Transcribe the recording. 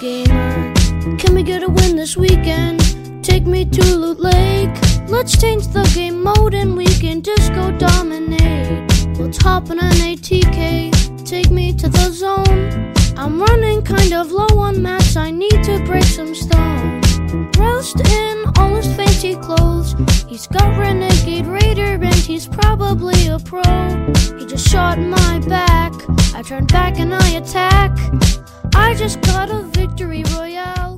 gamer. Can we get a win this weekend? Take me to Loot Lake. Let's change the game mode and we can disco dominate. Let's hop on an ATK, take me to the zone. I'm running kind of low on mats, I need to break some stone. Dressed in all his fancy clothes, he's got Renegade Raider and he's probably a pro. He just shot my back, I turn back and I attack. I just got a victory royale.